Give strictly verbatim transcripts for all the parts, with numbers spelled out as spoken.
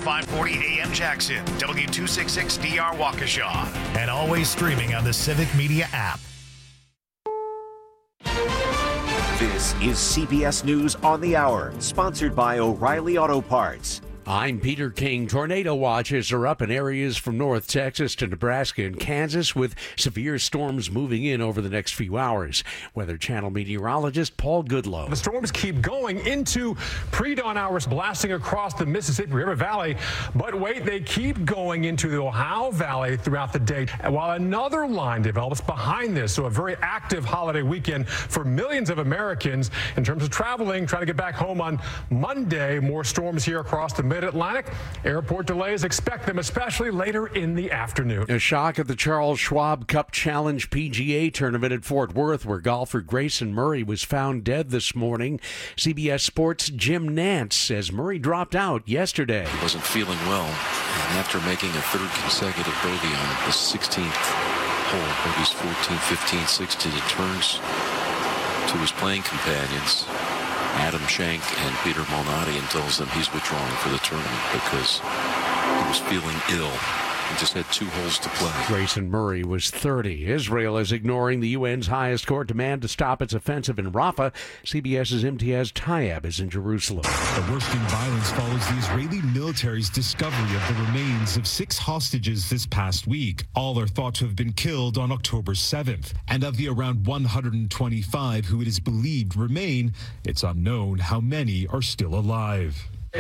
five forty A M Jackson, W two sixty-six D R Waukesha, and always streaming on the Civic Media app. This is C B S News on the Hour, sponsored by O'Reilly Auto Parts. I'm Peter King. Tornado watches are up in areas from North Texas to Nebraska and Kansas, with severe storms moving in over the next few hours. Weather Channel meteorologist Paul Goodlow. The storms keep going into pre-dawn hours, blasting across the Mississippi River Valley. But wait, they keep going into the Ohio Valley throughout the day, while another line develops behind this. So a very active holiday weekend for millions of Americans in terms of traveling, trying to get back home on Monday. More storms here across the Mid-Atlantic. Airport delays, expect them especially later in the afternoon. A shock at the Charles Schwab Cup Challenge P G A tournament at Fort Worth, where golfer Grayson Murray was found dead this morning. C B S Sports' Jim Nantz says Murray dropped out yesterday. He wasn't feeling well, and after making a third consecutive bogey on the sixteenth hole, bogeys fourteen, fifteen, sixteen, he turns to his playing companions, Adam Schenk and Peter Malnati, and tells them he's withdrawing for the tournament because he was feeling ill. He just had two holes to play. Grayson Murray was thirty. Israel is ignoring the U N's highest court demand to stop its offensive in Rafah. CBS's Imtiaz Tayeb is in Jerusalem. The worsening violence follows the Israeli military's discovery of the remains of six hostages this past week. All are thought to have been killed on October seventh. And of the around one hundred twenty-five who it is believed remain, it's unknown how many are still alive,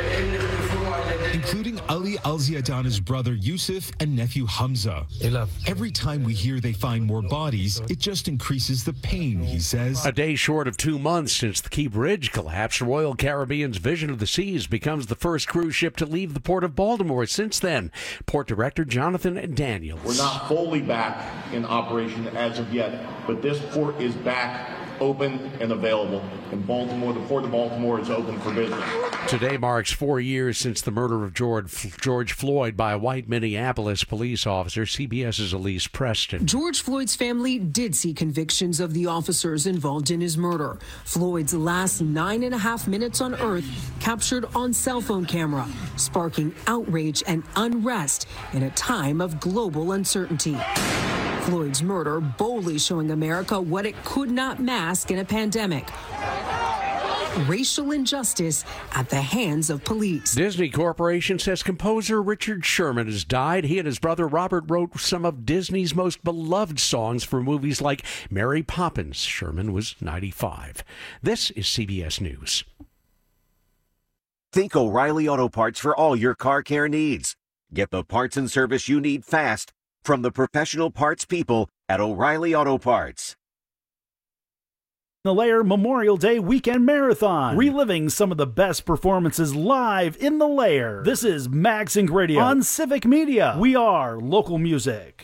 including Ali Al-Ziadana's brother Yusuf and nephew Hamza. Every time we hear they find more bodies, it just increases the pain, he says. A day short of two months since the Key Bridge collapse, Royal Caribbean's Vision of the Seas becomes the first cruise ship to leave the Port of Baltimore since then. Port Director Jonathan Daniels. We're not fully back in operation as of yet, but this port is back, open and available. In Baltimore, the Port of Baltimore is open for business. Today marks four years since the murder of George, George Floyd by a white Minneapolis police officer. CBS's Elise Preston. George Floyd's family did see convictions of the officers involved in his murder. Floyd's last nine and a half minutes on Earth captured on cell phone camera, sparking outrage and unrest in a time of global uncertainty. Floyd's murder boldly showing America what it could not mask in a pandemic: racial injustice at the hands of police. Disney Corporation says composer Richard Sherman has died. He and his brother Robert wrote some of Disney's most beloved songs for movies like Mary Poppins. Sherman was ninety-five. This is C B S News. Think O'Reilly Auto Parts for all your car care needs. Get the parts and service you need fast from the professional parts people at O'Reilly Auto Parts. The Lair Memorial Day Weekend Marathon, reliving some of the best performances live in the Lair. This is Max Inc Radio on Civic Media. We are local music.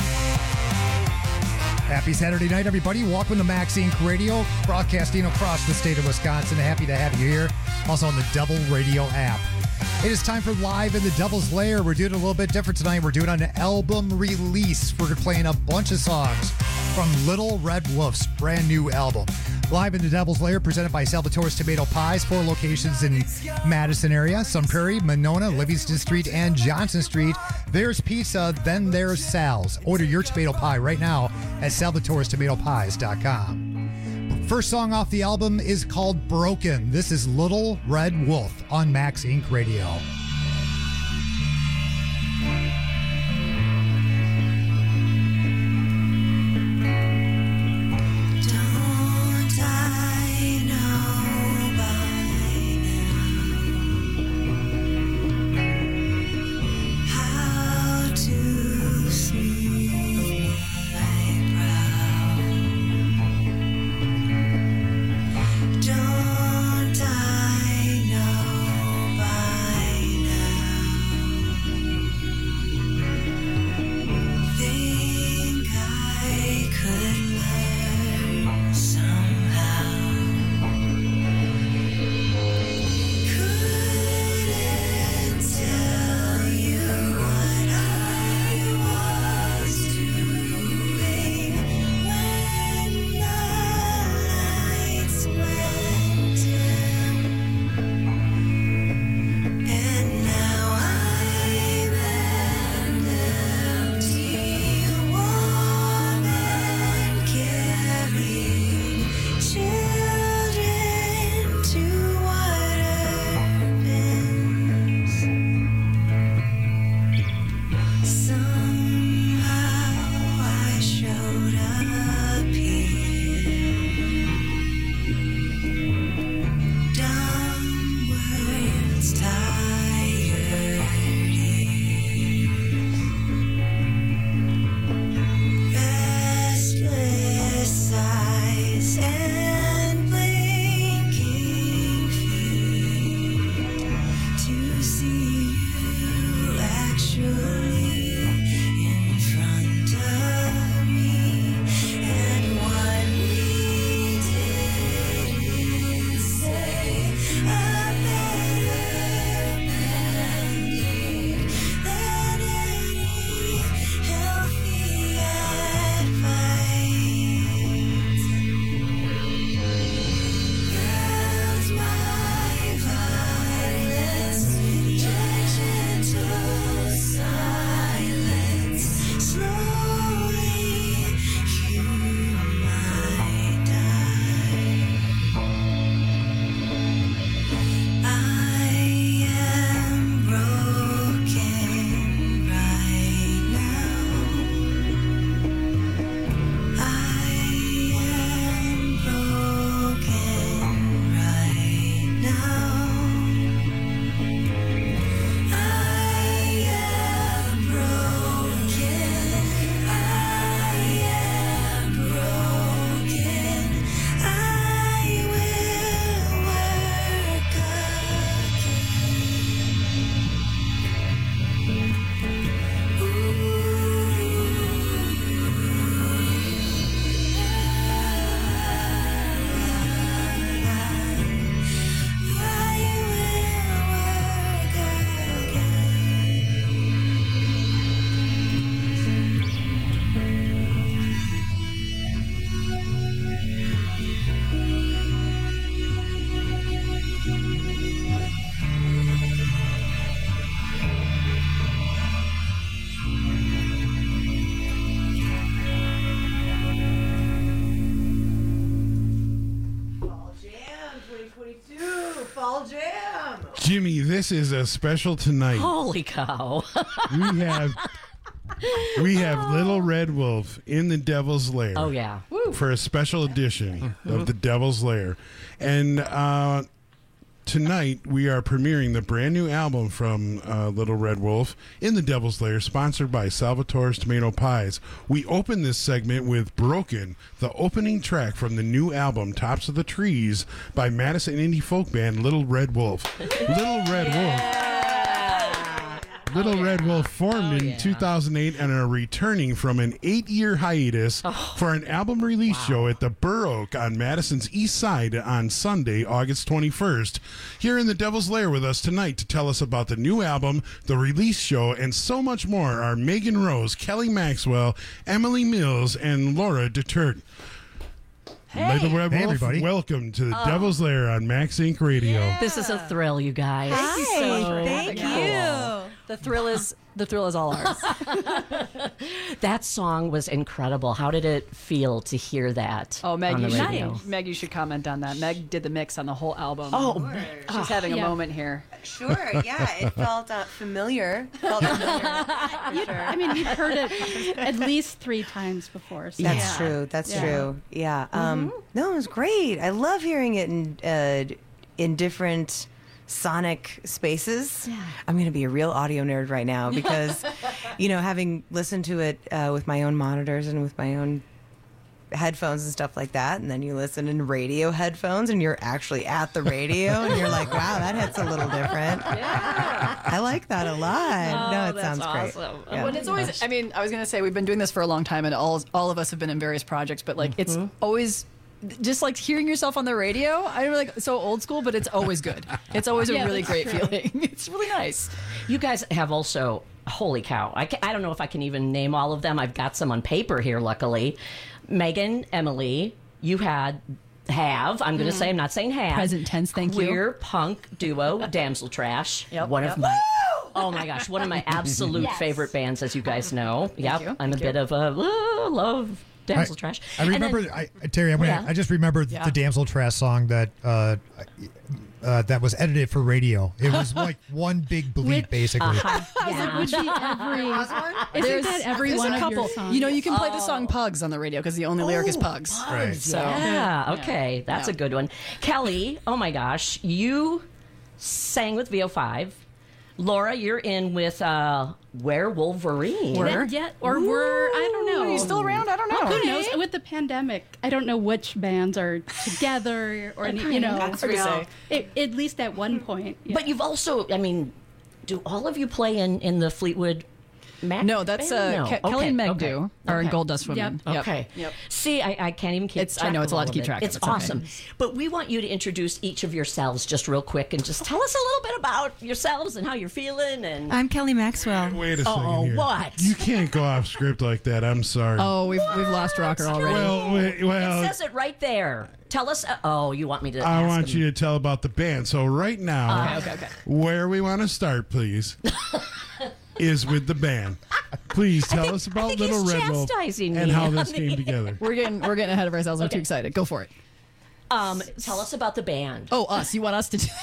Happy Saturday night, everybody. Welcome to Max Inc Radio, broadcasting across the state of Wisconsin. Happy to have you here. Also on the Double Radio app. It is time for Live in the Devil's Lair. We're doing it a little bit different tonight. We're doing an album release. We're playing a bunch of songs from Little Red Wolf's brand new album. Live in the Devil's Lair, presented by Salvatore's Tomato Pies. Four locations in Madison area: Sun Prairie, Monona, Livingston Street, and Johnson Street. There's pizza, then there's Sal's. Order your tomato pie right now at salvatores tomato pies dot com. First song off the album is called Broken. This is Little Red Wolf on Max Inc Radio. Don't I know by Jimmy, this is a special tonight. Holy cow. we have we have Little Red Wolf in the Devil's Lair. Oh, yeah. For a special edition of the Devil's Lair. And uh, tonight we are premiering the brand new album from uh, Little Red Wolf in the Devil's Lair, sponsored by Salvatore's Tomato Pies. We open this segment with Broken, the opening track from the new album Tops of the Trees by Madison indie folk band Little Red Wolf. Little Red Wolf. Little oh, yeah. Red Wolf formed oh, in yeah. two thousand eight and are returning from an eight-year hiatus oh. for an album release wow. show at the Burr Oak on Madison's East Side on Sunday, August twenty-first. Here in the Devil's Lair with us tonight to tell us about the new album, the release show, and so much more are Megan Rose, Kelly Maxwell, Emily Mills, and Laura Detert. Hey. Little Red hey, Wolf, everybody. Welcome to the oh. Devil's Lair on Max Inc Radio. Yeah. This is a thrill, you guys. Hi, so thank cool. you. The thrill is the thrill is all ours. That song was incredible. How did it feel to hear that? Oh, Meg, on you the should, radio? Meg, you should comment on that. Meg did the mix on the whole album. Oh, sure. She's oh, having yeah. a moment here. Sure, yeah, it felt uh, familiar. Felt familiar for sure. I mean, you've heard it at least three times before. So. That's yeah. true. That's yeah. true. Yeah. Um, mm-hmm. No, it was great. I love hearing it in uh, in different sonic spaces. Yeah. I'm going to be a real audio nerd right now because, you know, having listened to it uh, with my own monitors and with my own headphones and stuff like that, and then you listen in radio headphones and you're actually at the radio and you're like, wow, that hits a little different. Yeah. I like that a lot. Oh, no, it that's sounds awesome. great. Yeah. But it's always, I mean, I was going to say we've been doing this for a long time and all all of us have been in various projects, but like mm-hmm. it's always just like hearing yourself on the radio. I'm like so old school, but it's always good. It's always a yeah, really great true. feeling. It's really nice. You guys have also, holy cow, I, can, I don't know if I can even name all of them. I've got some on paper here, luckily. Megan, Emily, you had, have, I'm going to mm. say, I'm not saying have. Present tense, thank queer you. Queer punk duo, Damsel Trash. Yep, one yep. of my, oh my gosh, one of my absolute yes. favorite bands, as you guys know. Yep, you. I'm thank a you. bit of a uh, love Damsel I, Trash. I remember, then, I, Terry, I'm gonna, yeah. I just remembered Yeah. the Damsel Trash song that uh, uh, that was edited for radio. It was like one big bleep, Which, basically. Uh-huh. Yeah. Would be every. There's, Isn't that every there's one a of couple. your songs? You know, you can play Oh. the song "Pugs" on the radio because the only lyric is "Pugs." Right. So Yeah, okay, that's Yeah. a good one. Kelly, oh my gosh, you sang with V O five. Laura, you're in with uh, Werewolverine. Were? Yeah, or we're, I don't know. Are you still around? I don't know. Who knows? With the pandemic, I don't know which bands are together or, any, you know. That's hard to say. It, at least at one point. Yeah. But you've also, I mean, do all of you play in, in the Fleetwood Mac? No, that's band? uh, No. Ke- Kelly Okay, and Meg okay, do. Are in okay. Gold Dust Women. Yep. Yep. Okay. Yep. See, I, I can't even keep It's- I track know, of it's a lot all to of keep it. track of. It's It's okay. awesome. But we want you to introduce each of yourselves just real quick and just tell us a little bit about yourselves and how you're feeling. And I'm Kelly Maxwell. Wait a second Oh, here. what? You can't go off script like that. I'm sorry. Oh, we've we've lost Rocker already. Well, wait, well, it says it right there. Tell us. Uh, oh, you want me to? I ask want him. you to tell about the band. So right now, Okay, okay, okay. where we want to start, please, is with the band. Please tell us about think Little he's Red Wolf chastising and me how on this the came air. together. We're getting we're getting ahead of ourselves. We're Okay. too excited. Go for it. Um, tell us about the band. Oh, us. You want us to do?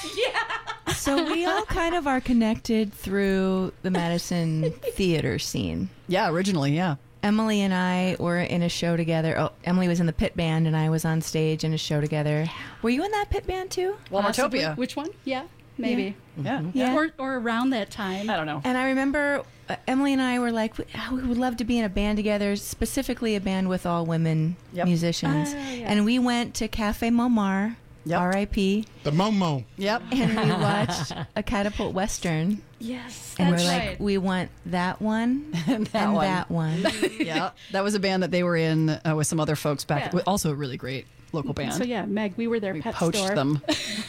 So we all kind of are connected through the Madison theater scene. Yeah, originally, yeah. Emily and I were in a show together. Oh, Emily was in the pit band, and I was on stage in a show together. Were you in that pit band too? Walmartopia. Uh, Which one? Yeah, maybe. Yeah. Yeah. Or, or around that time. I don't know. And I remember uh, Emily and I were like, we, oh, we would love to be in a band together, specifically a band with all women Yep. musicians. Ah, yeah. And we went to Cafe Momar, Yep. R I P, The Momo. Yep. and we watched a Catapult Western. Yes, And we're that's like, right. we want that one and that one. that one. Yeah, that was a band that they were in uh, with some other folks back. Yeah. Also, a really great local band. So yeah, Meg, we were their we pet poached store. them.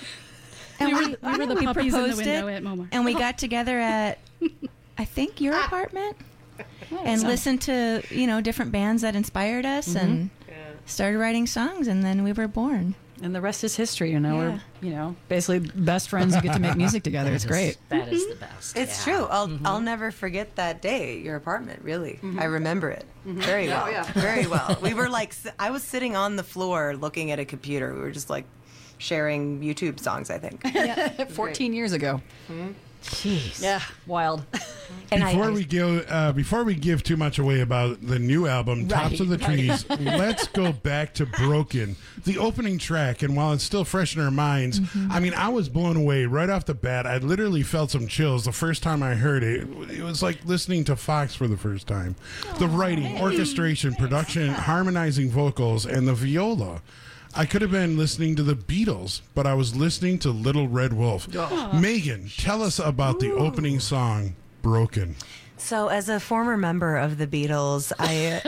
And We were- we were the we puppies in the proposed window it, at Momar. And we got together at, I think, your apartment and so- listened to, you know, different bands that inspired us and started writing songs, and then we were born. And the rest is history. You know, Yeah. we're you know basically best friends who get to make music together. It's great. That is the best. It's yeah. true. I'll Mhm. I'll never forget that day at your apartment. Really, I remember it very Yeah, well. yeah. Very well. We were like, s- I was sitting on the floor looking at a computer. We were just like sharing YouTube songs. I think. Fourteen years ago. Jeez. Yeah, wild. And I- Before I- we go, uh, before we give too much away about the new album, Tops Right, of the right. Trees, let's go back to Broken, the opening track. And while it's still fresh in our minds, I mean, I was blown away right off the bat. I literally felt some chills the first time I heard it. It was like listening to Fox for the first time. The writing, orchestration, production, harmonizing vocals, and the viola. I could have been listening to the Beatles, but I was listening to Little Red Wolf. Megan, tell us about the opening song, Broken. So, as a former member of the Beatles, I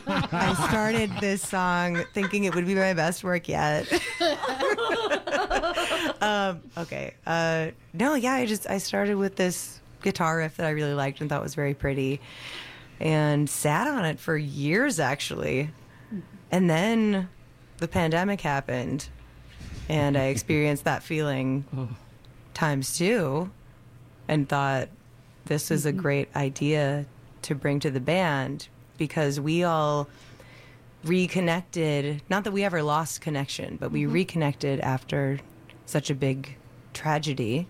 I started this song thinking it would be my best work yet. um, okay. Uh, no, yeah, I just I started with this guitar riff that I really liked and thought was very pretty, and sat on it for years actually, and then the pandemic happened, and I experienced that feeling times two, and thought this is a great idea to bring to the band because we all reconnected. Not that we ever lost connection, but we Mhm. reconnected after such a big tragedy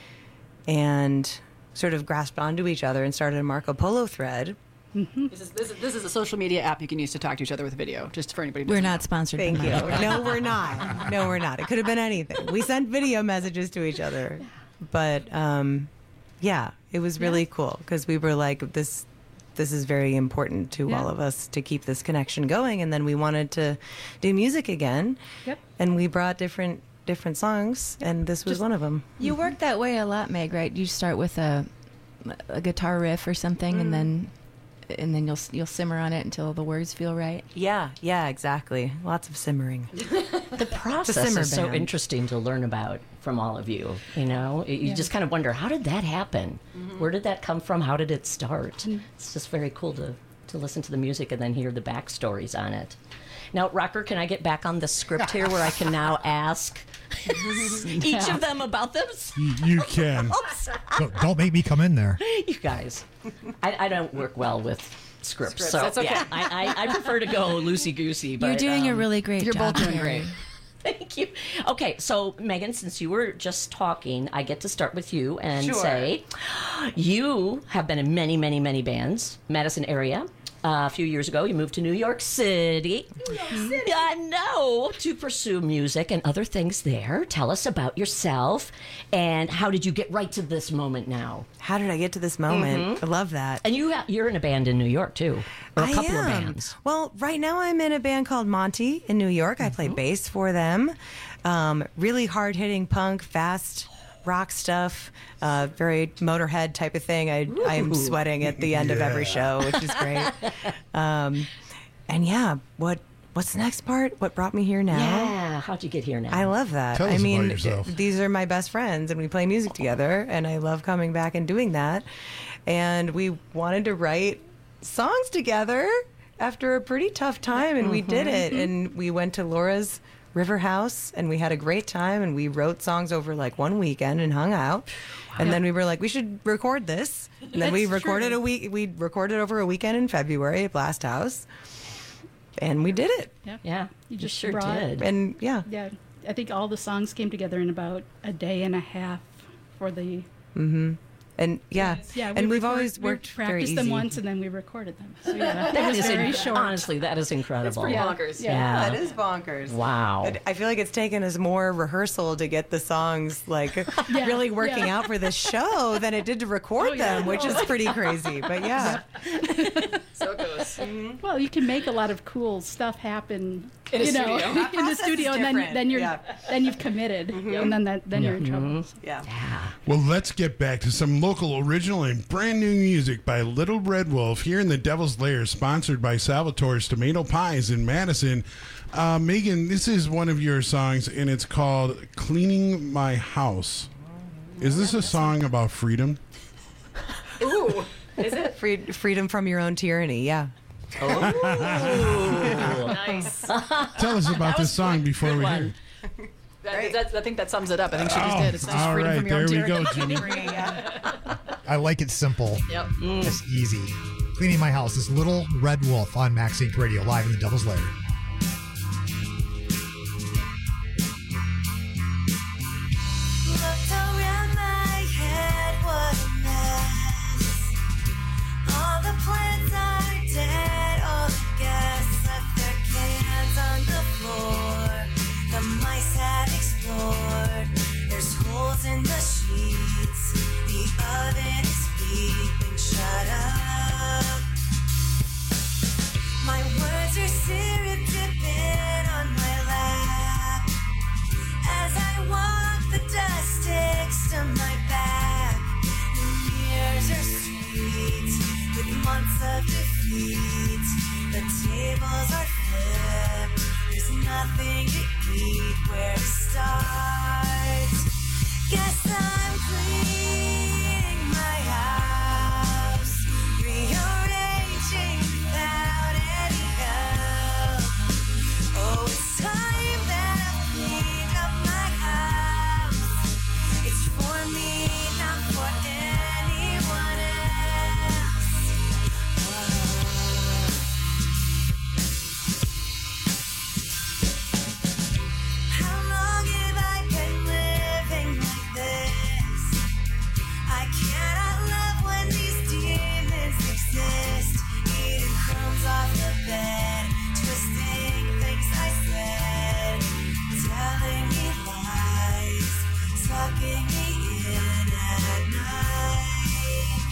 and sort of grasped onto each other and started a Marco Polo thread. This is, this is this is a social media app you can use to talk to each other with video. Just for anybody. who We're doesn't not know. sponsored. Thank you. No, we're not. No, we're not. It could have been anything. We sent video messages to each other, but um, yeah, it was really cool because we were like, this. This is very important to Yeah. all of us to keep this connection going, and then we wanted to do music again. Yep. And we brought different different songs, and this was Just- one of them. You work that way a lot, Meg, right? You start with a a guitar riff or something, Mm. and then and then you'll you'll simmer on it until the words feel right. Yeah, yeah, exactly. Lots of simmering. The process simmer is so band. interesting to learn about from all of you. You know, you Yeah. just kind of wonder, how did that happen? Mm-hmm. Where did that come from? How did it start? Mm. It's just very cool to to listen to the music and then hear the backstories on it. Now, Rocker, can I get back on the script here where I can now ask each of them about them? You, you can. Don't, don't make me come in there. You guys, I, I don't work well with scripts, Scripts, so that's okay. yeah, I, I, I prefer to go loosey goosey. You're doing a really great You're job. both doing Mary. great. Thank you. Okay, so Megan, since you were just talking, I get to start with you and Sure. say you have been in many, many, many bands, Madison area. Uh, a few years ago, you moved to New York City. New York City. I know, to pursue music and other things there. Tell us about yourself and how did you get right to this moment now? How did I get to this moment? I love that. And you, you're in a band in New York too, or a I couple am. of bands. Well, right now I'm in a band called Monty in New York. I play bass for them. Um, really hard hitting punk, fast rock stuff, uh, very Motorhead type of thing. I, I'm sweating at the end of every show, which is great. Um, and yeah, what what's the next part? What brought me here now? Yeah, how'd you get here now? I love that. Tell I us mean, about yourself. these are my best friends, and we play music together, and I love coming back and doing that. And we wanted to write songs together after a pretty tough time, and we did it. And we went to Laura's River House, and we had a great time, and we wrote songs over like one weekend and hung out. And then we were like, we should record this. And then we That's recorded true. a week. We recorded over a weekend in February at Blast House, and we did it. Yeah. Yeah, You just sure brought- did. And yeah, Yeah. I think all the songs came together in about a day and a half for the. mm-hmm. And yeah, Yeah, we and we've record- always we worked very practiced easy. them once, and then we recorded them. So yeah, That it was is very inc- short. honestly, that is incredible. pretty Yeah. bonkers. Yeah. That is bonkers. Wow. I- I feel like it's taken us more rehearsal to get the songs like Yeah, really working yeah. out for this show than it did to record Oh, yeah. them, which is pretty crazy. But yeah, So it goes. Well, you can make a lot of cool stuff happen, In a you know, studio. That in the process is studio, and then different. then you're Yeah. then you've committed, and then that then you're in trouble. yeah. Well, let's get back to some local, original, and brand new music by Little Red Wolf here in the Devil's Lair, sponsored by Salvatore's Tomato Pies in Madison. Uh, Megan, this is one of your songs, and it's called Cleaning My House. Is this a song about freedom? Ooh, is it? Free, freedom from your own tyranny. Yeah. Oh, Nice. Tell us about this song before Good we one. hear. That, that, I think that sums it up. I think she just Oh, did. It's just all freedom right, from your own there we go, tyranny. Jimmy. I like it simple. Yep. Just easy. Cleaning My House is Little Red Wolf on Max Inc Radio, live in the Devil's Lair. Looked around my head, what a mess. All the plants are dead, all the guests left their cans on the floor. The mice have explored. There's holes in the sheets. The oven is beeping, shut up. My words are syrup dripping on my lap. As I walk, the dust sticks to my back. The mirrors are streets with months of defeat. The tables are flipped. There's nothing to eat. Where to start? Guess I'm cleaning my house, rearranging without any help. Oh, it's time that I cleaned up my house. It's for me, not for anyone else. How long have I been living like this? I cannot love when these demons exist. Eating crumbs off the bed, twisting things I said, telling me lies, sucking me in at night.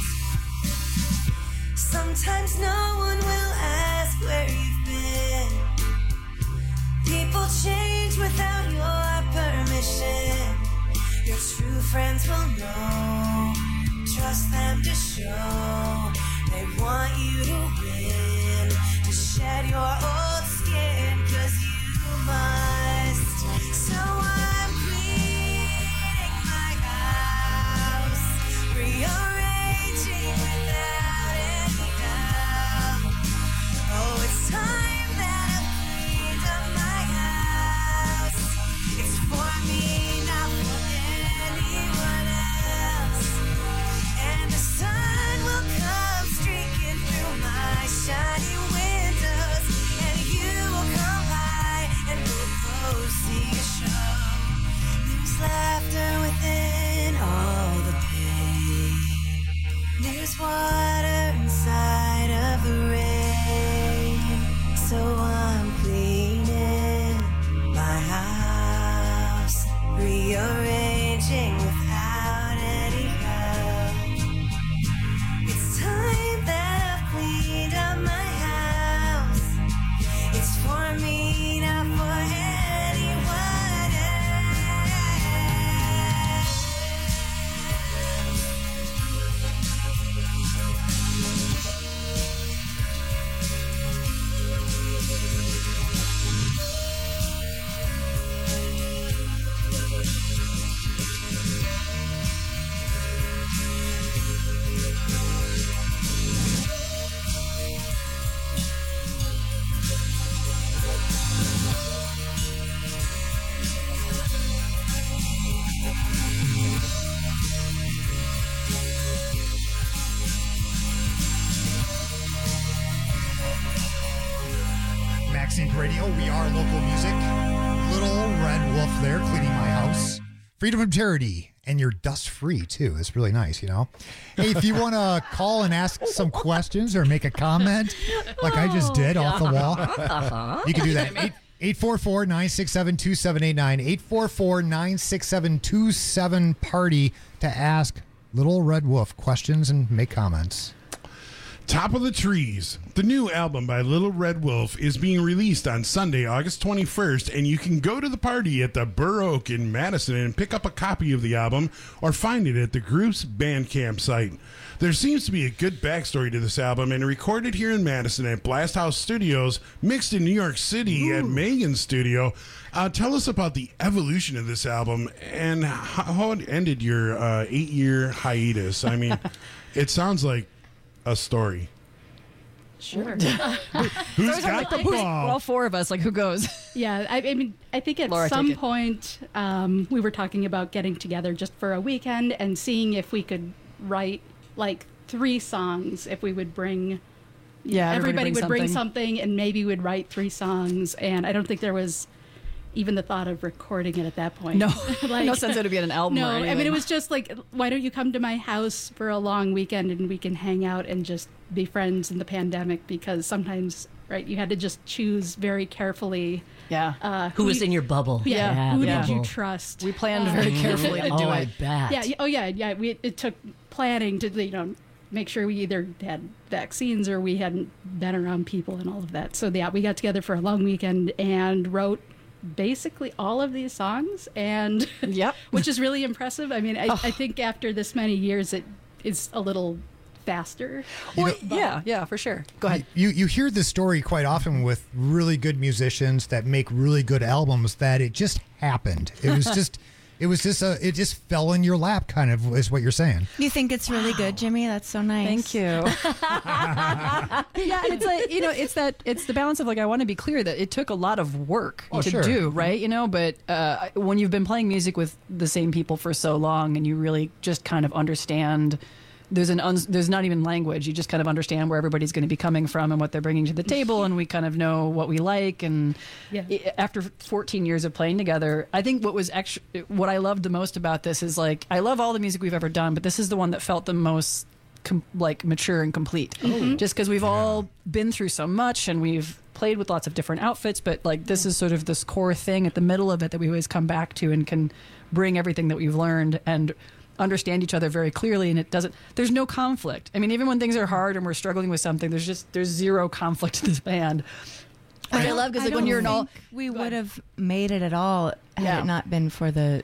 Sometimes no one will ask where you've been. People change without your permission. Your true friends will know. Trust them to show. They want you to win. To shed your old skin, 'cause you must. So I'm cleaning my house, rearranging without any help. Oh, it's time that I cleaned up my house. It's for me, not for anyone else. And the sun will come streaking through my shiny windows, and you will come by and we'll both see a show. There's laughter within all the pain. There's water inside of the rain. So I'm cleaning my house, rearranging without any help. It's time that I've cleaned up my house. It's for me, not for anyone else. Maxine Radio. We are local music. Little Red Wolf there, cleaning my house. Freedom from charity. And you're dust free, too. It's really nice, you know? Hey, if you want to call and ask some questions or make a comment, like I just did off the wall, Uh-huh. you can do that. eight four four, nine six seven, two seven eight nine. eight four four, nine six seven, two seven party to ask Little Red Wolf questions and make comments. Top of the Trees. The new album by Little Red Wolf is being released on Sunday, August twenty-first, and you can go to the party at the Burr Oak in Madison and pick up a copy of the album or find it at the group's Bandcamp site. There seems to be a good backstory to this album, and recorded here in Madison at Blast House Studios, mixed in New York City Ooh. at Megan's studio. Uh, tell us about the evolution of this album and how it ended your uh, eight-year hiatus. I mean, it sounds like a story. Sure. Who's got the ball? All four of us, like, who goes? Yeah, I, I mean, I think at Laura, some take it. point um, we were talking about getting together just for a weekend and seeing if we could write like three songs, if we would bring, you Yeah, know, everybody everybody bring would bring something. something and maybe we'd write three songs. And I don't think there was even the thought of recording it at that point. No. No sense of it being an album No, or I mean, anything. it was just like, why don't you come to my house for a long weekend and we can hang out and just be friends in the pandemic? Because sometimes, right, you had to just choose very carefully. Yeah. Uh, Who was you- in your bubble? Yeah. Yeah, who the did you bubble. trust? We planned very carefully to do Oh, I it. bet. Yeah. y- Oh, yeah. Yeah. We, it took planning to, you know, make sure we either had vaccines or we hadn't been around people and all of that. So, yeah, we got together for a long weekend and wrote basically all of these songs, and yep, which is really impressive. I mean, I, I think after this many years, it is a little faster. You know- yeah, yeah, for sure. Go ahead. You you hear this story quite often with really good musicians that make really good albums that it just happened. It was just it was just a it just fell in your lap, kind of, is what you're saying. You think it's really good, Jimmy? That's so nice. Thank you. Yeah, and it's like, you know, it's that it's the balance of, like, I want to be clear that it took a lot of work Oh, to sure. do, right? You know, but uh, when you've been playing music with the same people for so long and you really just kind of understand. There's an un- there's not even language. You just kind of understand where everybody's going to be coming from and what they're bringing to the table, and we kind of know what we like. And Yeah. i- after fourteen years of playing together, I think what was extra, what I loved the most about this is, like, I love all the music we've ever done, but this is the one that felt the most com- like mature and complete. Mhm. Just because we've all been through so much and we've played with lots of different outfits, but, like, this is sort of this core thing at the middle of it that we always come back to and can bring everything that we've learned and understand each other very clearly. And it doesn't, there's no conflict. I mean, even when things are hard and we're struggling with something, there's just, there's zero conflict in this band. Which I, love, because, like, when don't you're in all, think we would have made it at all had Yeah. it not been for the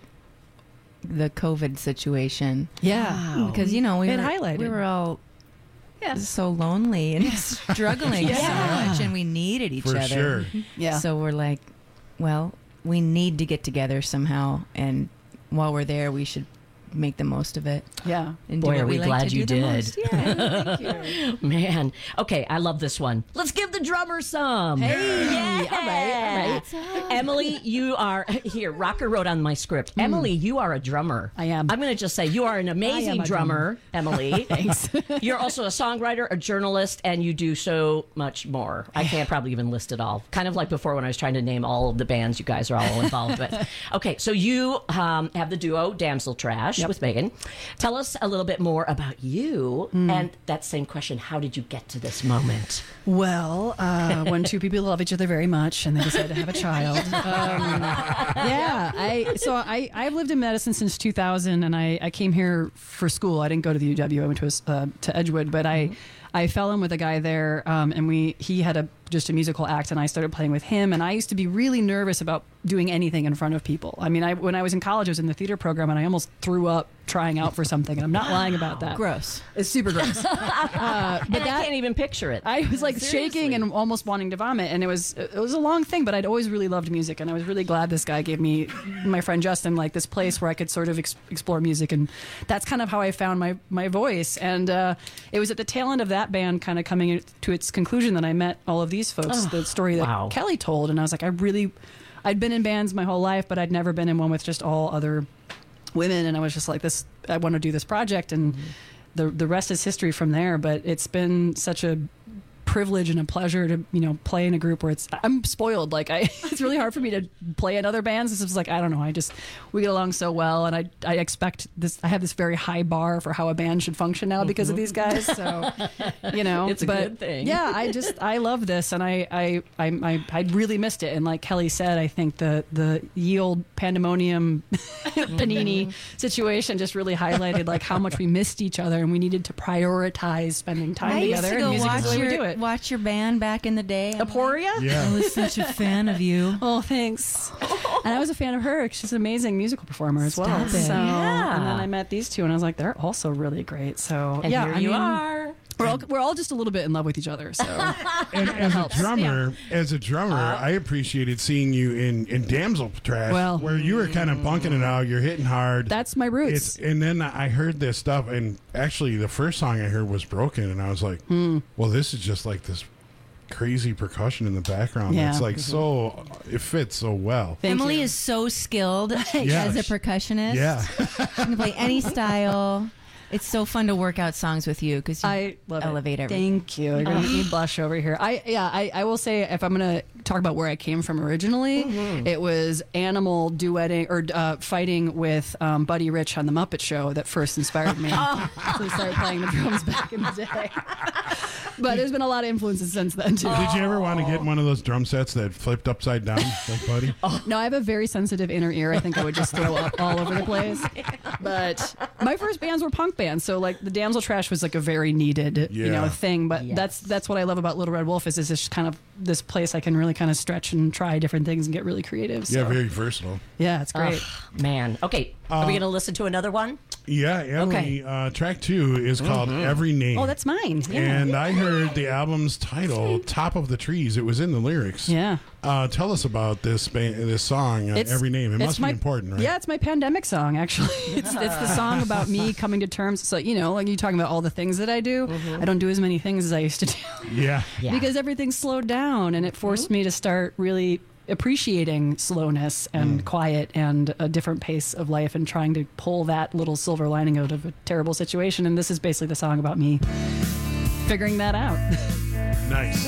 the COVID situation. Yeah. Wow. Because, you know, we It were, highlighted. we were all Yeah. so lonely and struggling Yeah. so much, and we needed each For other. sure. Yeah. So we're like, well, we need to get together somehow, and while we're there, we should make the most of it. Yeah. And Boy, do what are we like glad to you do the did. most. Yeah, thank you. Man. Okay, I love this one. Let's give the drummer some. Hey, Yeah. all right, all right. Emily, you are here. Rocker wrote on my script. Emily, you are a drummer. I am. I'm going to just say you are an amazing a drummer, Emily. Thanks. You're also a songwriter, a journalist, and you do so much more. I can't probably even list it all. Kind of like before when I was trying to name all of the bands you guys are all involved with. Okay, so you um, have the duo Damsel Trash Yep. with Megan. Tell us a little bit more about you. Hmm. And that same question, how did you get to this moment? Well, uh, when two people love each other very much and they decide to have a child. Um, yeah, I so I I've lived in Madison since two thousand, and I, I came here for school. I didn't go to the U W. I went to a, uh, to Edgewood, but I I fell in with a guy there, um, and we he had a just a musical act, and I started playing with him. And I used to be really nervous about doing anything in front of people. I mean, I when I was in college, I was in the theater program, and I almost threw up trying out for something. And I'm not lying about that. Gross. It's super gross. Uh, But I can't even picture it. I was like Seriously. shaking and almost wanting to vomit, and it was it was a long thing. But I'd always really loved music, and I was really glad this guy gave me, my friend Justin, like this place where I could sort of ex- explore music, and that's kind of how I found my my voice. And uh, it was at the tail end of that band kind of coming to its conclusion that I met all of these folks. Oh, the story that wow. Kelly told, and I was like, I really, I'd been in bands my whole life, but I'd never been in one with just all other women, and I was just like, this, I want to do this project, and the the rest is history from there. But it's been such a privilege and a pleasure to, you know, play in a group where it's, I'm spoiled. Like I, it's really hard for me to play in other bands. This is like, I don't know. I just, we get along so well. And I, I expect this, I have this very high bar for how a band should function now because of these guys. So, you know, It's a but good thing. yeah, I just, I love this. And I, I, I, I, I really missed it. And like Kelly said, I think the, the ye old pandemonium panini situation just really highlighted like how much we missed each other and we needed to prioritize spending time I used together. to go and music is watch the way we your, do it. watch your band back in the day. Aporia? Yeah. I was such a fan of you. Oh, thanks. And I was a fan of her. She's an amazing musical performer as well. Stop it. So, Yeah. and then I met these two, and I was like, they're also really great. So, And yeah, here I you mean, are. We're all, we're all just a little bit in love with each other. So, And as a helps. drummer, as a drummer, I appreciated seeing you in, in Damsel Trash, Well- where you were kind of bunking it out. You're hitting hard. that's my roots. It's, and then I heard this stuff, and actually, the first song I heard was Broken, and I was like, Hmm. well, this is just like this crazy percussion in the background. Yeah. It's like Mhm. so, it fits so well. Emily is so skilled Yeah. as a percussionist. Yeah. She can play any style. It's so fun to work out songs with you because you I love elevate it. everything. Thank you. You're gonna make me blush over here. I yeah. I, I will say if I'm gonna talk about where I came from originally, it was Animal duetting or uh, fighting with um, Buddy Rich on the Muppet Show that first inspired me to start playing the drums back in the day. But there's been a lot of influences since then too. Did you ever want to get one of those drum sets that flipped upside down, like Buddy? No, I have a very sensitive inner ear. I think I would just throw up all over the place. But my first bands were punk bands, so like the Damsel Trash was like a very needed, you know, Yeah. thing. But Yes. that's that's what I love about Little Red Wolf is it's just kind of this place I can really kind of stretch and try different things and get really creative. So. Yeah, very versatile. Yeah, it's great. Ugh, man. Okay. Are we going to listen to another one? Yeah, Emily, uh, track two is called Mhm. Every Name. Oh, that's mine. Yeah. And I heard the album's title, Top of the Trees. It was in the lyrics. Yeah. Uh, tell us about this ba- this song, uh, It's- Every Name. It it's must my- be important, right? Yeah, it's my pandemic song, actually. It's it's the song about me coming to terms. So, you know, like you talking about all the things that I do. I don't do as many things as I used to do. Yeah. Because everything's slowed down, and it forced me to start really appreciating slowness and quiet and a different pace of life and trying to pull that little silver lining out of a terrible situation. And this is basically the song about me figuring that out. Nice.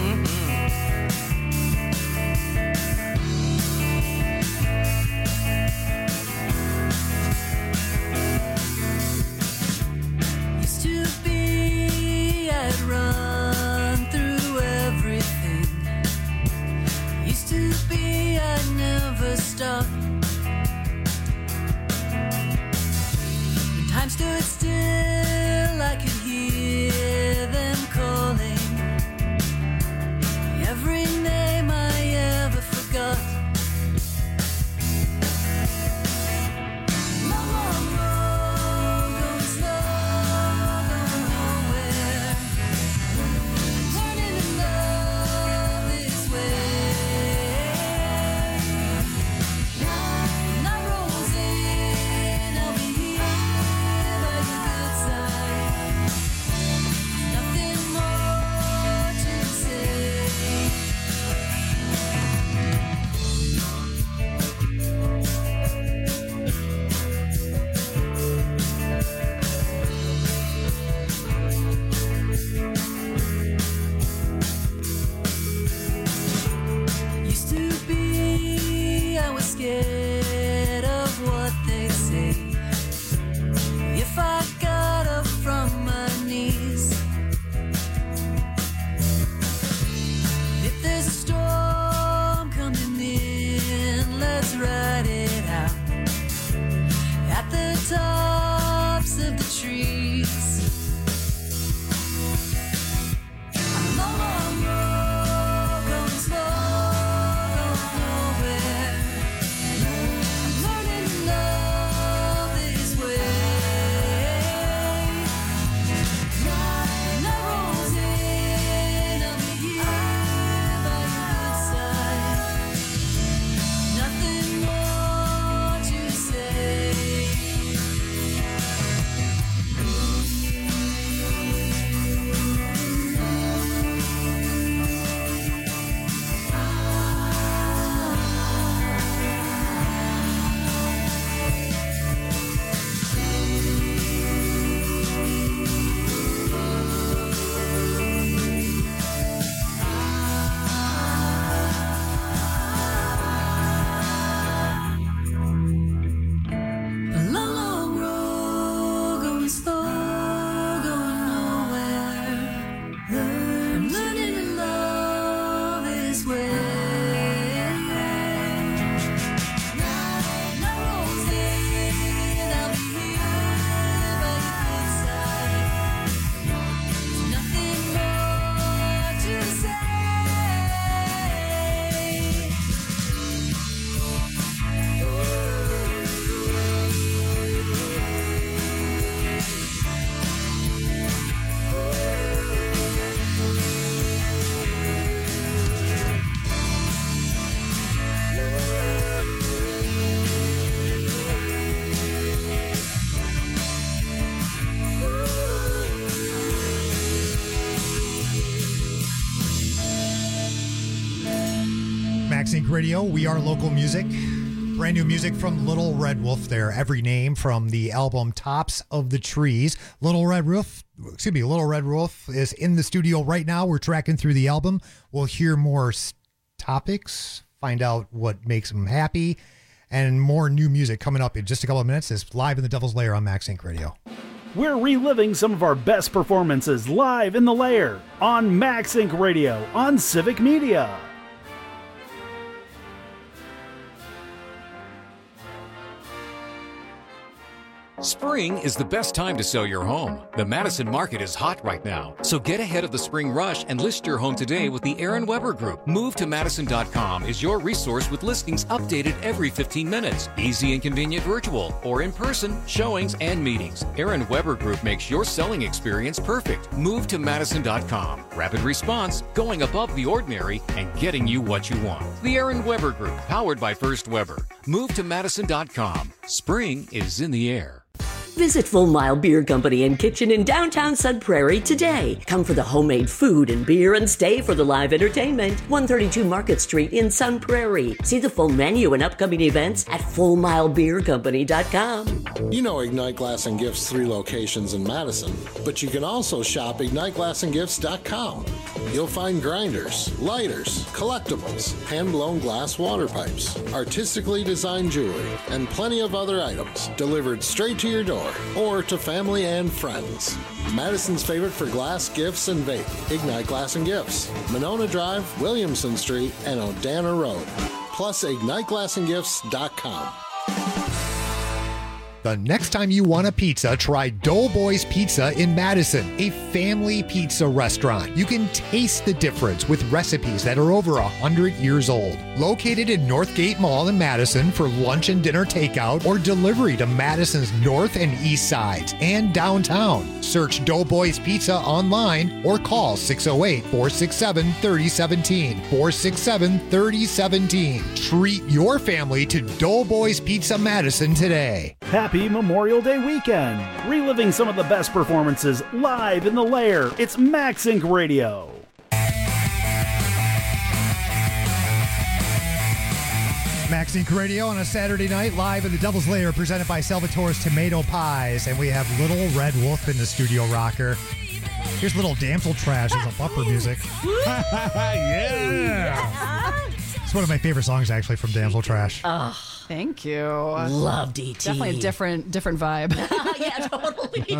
Used to be I'd run through everything. Used to be I'd never stop. When time stood still, I could hear them calling. Every Max Inc Radio. We are local music. Brand new music from Little Red Wolf. Their Every Name from the album Tops of the Trees. Little Red Wolf, excuse me, Little Red Wolf is in the studio right now. We're tracking through the album. We'll hear more s- topics, find out what makes them happy, and more new music coming up in just a couple of minutes. It's live in the Devil's Lair on Max Inc Radio. We're reliving some of our best performances live in the Lair on Max Inc Radio on Civic Media. Spring is the best time to sell your home. The Madison market is hot right now, so get ahead of the spring rush and list your home today with the Aaron Weber Group. Move to Madison dot com is your resource with listings updated every fifteen minutes. Easy and convenient virtual or in-person showings and meetings. Aaron Weber Group makes your selling experience perfect. Move to Madison dot com. Rapid response, going above the ordinary, and getting you what you want. The Aaron Weber Group, powered by First Weber. Move to Madison dot com. Spring is in the air. Visit Full Mile Beer Company and Kitchen in downtown Sun Prairie today. Come for the homemade food and beer and stay for the live entertainment. one thirty-two Market Street in Sun Prairie. See the full menu and upcoming events at full mile beer company dot com. You know Ignite Glass and Gifts' three locations in Madison, but you can also shop ignite glass and gifts dot com. You'll find grinders, lighters, collectibles, hand-blown glass water pipes, artistically designed jewelry, and plenty of other items delivered straight to your door or to family and friends. Madison's favorite for glass, gifts, and vape. Ignite Glass and Gifts. Monona Drive, Williamson Street, and Odana Road. Plus ignite glass and gifts dot com. The next time you want a pizza, try Doughboys Pizza in Madison, a family pizza restaurant. You can taste the difference with recipes that are over one hundred years old. Located in Northgate Mall in Madison for lunch and dinner takeout or delivery to Madison's north and east sides and downtown. Search Doughboys Pizza online or call six oh eight, four six seven, three oh one seven, four six seven, three oh one seven. Treat your family to Doughboys Pizza Madison today. Happy Memorial Day weekend! Reliving some of the best performances live in the Lair. It's Max Inc Radio. Max Inc Radio on a Saturday night, live in the Devil's Lair, presented by Salvatore's Tomato Pies. And we have Little Red Wolf in the studio rocker. Here's Little Damsel Trash as a bumper music. Yeah! It's one of my favorite songs, actually, from Damsel Trash. Oh, thank you. Love D T. Definitely a different, different vibe. Yeah, totally.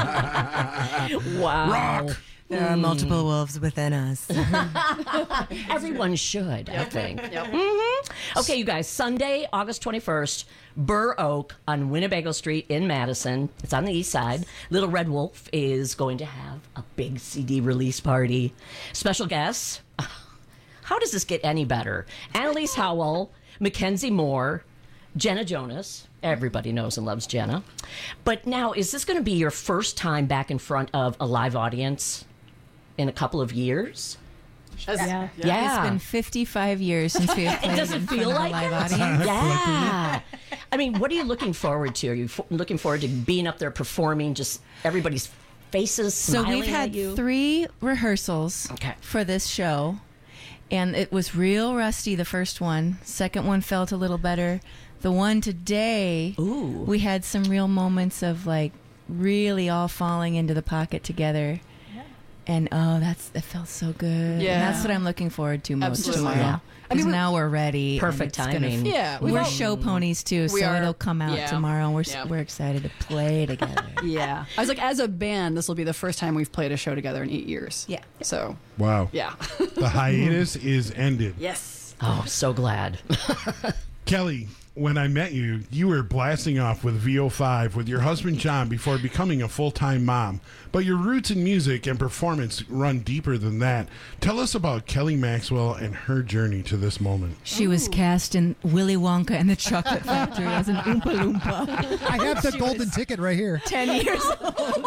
Wow. Rock. There are multiple wolves within us. Everyone should, I think. Mm-hmm. Okay, you guys, Sunday, August twenty-first, Burr Oak on Winnebago Street in Madison. It's on the east side. Little Red Wolf is going to have a big C D release party. Special guests. How does this get any better? Annalise Howell, Mackenzie Moore, Jenna Jonas. Everybody knows and loves Jenna. But now, is this going to be your first time back in front of a live audience in a couple of years? Yeah. Yeah. It's been fifty-five years since we have played Does it in feel front of like a live it? audience. Yeah. I mean, what are you looking forward to? Are you f- looking forward to being up there performing, just everybody's faces So smiling we've had at you? three rehearsals Okay. for this show, and it was real rusty, the first one. Second one felt a little better. The one today, Ooh. we had some real moments of like really all falling into the pocket together. And oh, that's it felt so good. Yeah. And that's what I'm looking forward to most Absolutely. tomorrow. Yeah. I mean, Because we're- now we're ready. Perfect and it's gonna- timing. Yeah, we've we're all- show ponies too, We so are- it'll come out yeah. tomorrow. And we're s Yeah. we're excited to play together. Yeah. I was like, as a band, this will be the first time we've played a show together in eight years. Yeah. So, Wow. yeah. The hiatus is ended. Yes. Oh, so glad. Kelly, when I met you, you were blasting off with V O five with your husband John before becoming a full-time mom. But your roots in music and performance run deeper than that. Tell us about Kelly Maxwell and her journey to this moment. She was cast in Willy Wonka and the Chocolate Factory as an Oompa Loompa. I have the golden ticket right here. ten years old.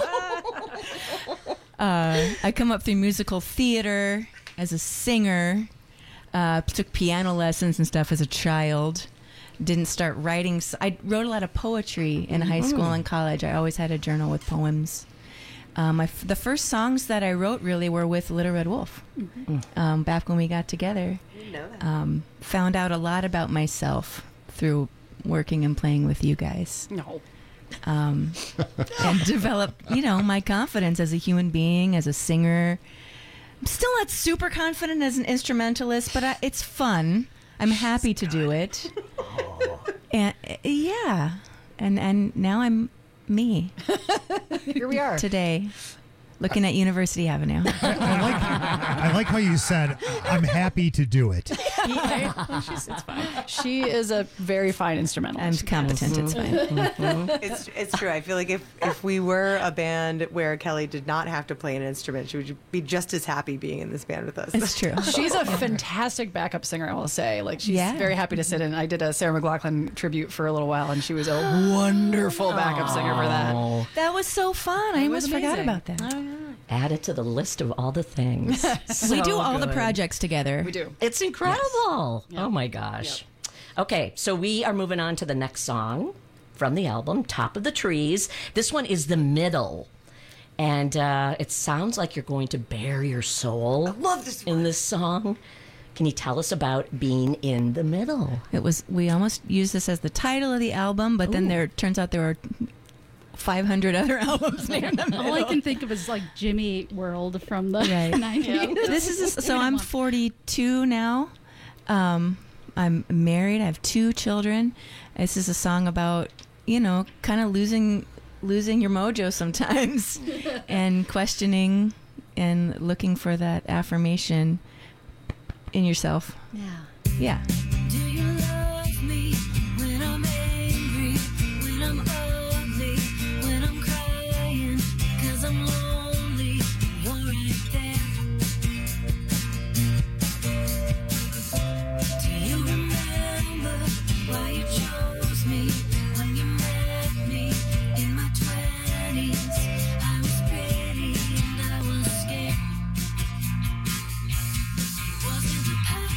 uh, I come up through musical theater as a singer. Uh, took piano lessons and stuff as a child. Didn't start writing. I wrote a lot of poetry in high school and college. I always had a journal with poems. Um, my, f- the first songs that I wrote really were with Little Red Wolf. Mm-hmm. Um, back when we got together, Didn't know that. um, found out a lot about myself through working and playing with you guys. No. Um, and develop, you know, my confidence as a human being, as a singer. I'm still not super confident as an instrumentalist, but I, it's fun. I'm happy to do it. And uh, yeah, and and now I'm me. Here we are today, looking at University Avenue. I, I like I like how you said, "I'm happy to do it." She's, it's fine. She is a very fine instrumentalist. I'm competent. It's fine. it's it's true. I feel like if, if we were a band where Kelly did not have to play an instrument, she would be just as happy being in this band with us. It's true. She's a fantastic backup singer, I will say. Like, she's Yeah. very happy to sit in. I did a Sarah McLachlan tribute for a little while, and she was a wonderful backup singer for that. That was so fun. I It almost was forgot amazing. about that. Add it to the list of all the things. we do So all the good. projects together. We do. It's incredible. Oh my gosh. Okay, so we are moving on to the next song from the album, Top of the Trees. This one is The Middle. And uh, it sounds like you're going to bare your soul I love this in this song. Can you tell us about being in the middle? It was. We almost used this as the title of the album, but then Ooh. there turns out there are five hundred other albums named The Middle. All I can think of is like Jimmy Eat World from the Right. nineties. This is a, so I'm forty-two now. Um, I'm married. I have two children. This is a song about, you know, kind of losing losing your mojo sometimes and questioning and looking for that affirmation in yourself. Yeah. Yeah. Do you love me when I'm angry, when I'm ugly, when I'm crying, 'cause I'm lonely, you're right there. Do you remember why you chose me when you met me in my twenties? I was pretty and I was scared. Wasn't the past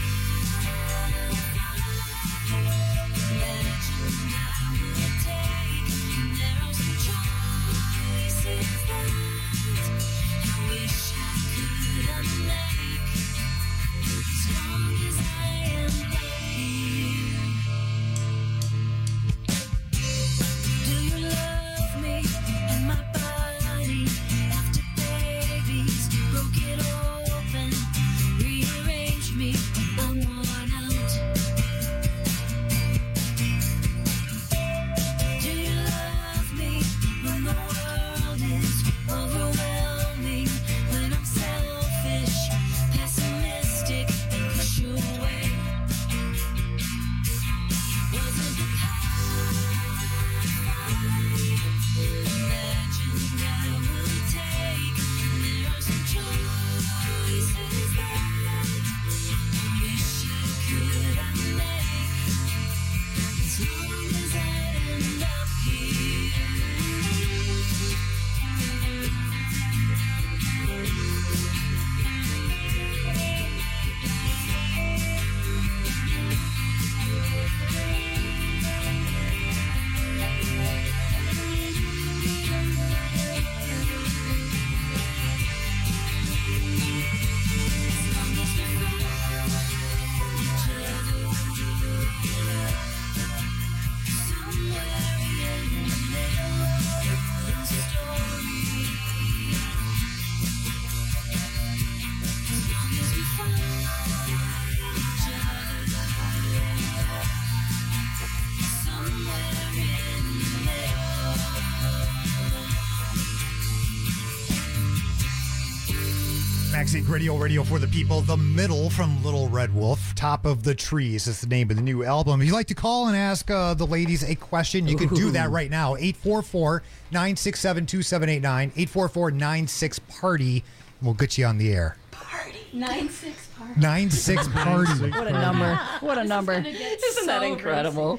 Maxine Radio, Radio for the People, The Middle from Little Red Wolf. Top of the Trees is the name of the new album. If you'd like to call and ask uh, the ladies a question, you can do that right now. eight four four, nine six seven, two seven eight nine, eight four four, nine six, party. We'll get you on the air. Nine six party. nine six party. What a number. What a number. Isn't that incredible?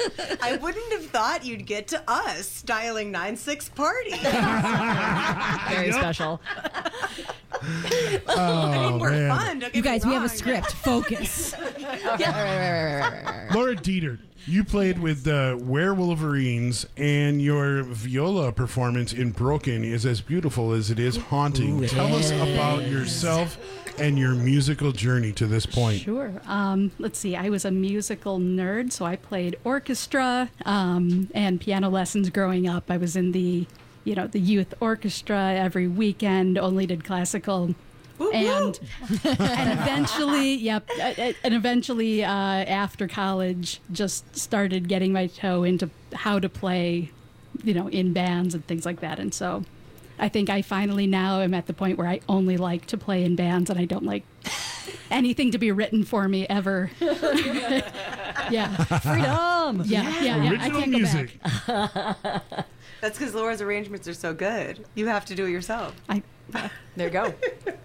I wouldn't have thought you'd get to us dialing nine six party. Very special. Oh, we're man. fun. Don't get You guys, me we have a wrong. script. Focus. Laura Dieter, you played with the Werewolverines, and your viola performance in Broken is as beautiful as it is haunting. Ooh, Tell us yes. about yourself and your musical journey to this point. Sure. Um, let's see. I was a musical nerd, so I played orchestra um, and piano lessons growing up. I was in the, you know, the youth orchestra every weekend. Only did classical. And and eventually, yep, uh, uh, and eventually uh, after college, just started getting my toe into how to play, you know, in bands and things like that. And so, I think I finally now am at the point where I only like to play in bands, and I don't like anything to be written for me ever. Yeah, freedom. Yeah, yeah, yeah. I can't go back. That's because Laura's arrangements are so good. You have to do it yourself. I. There you go.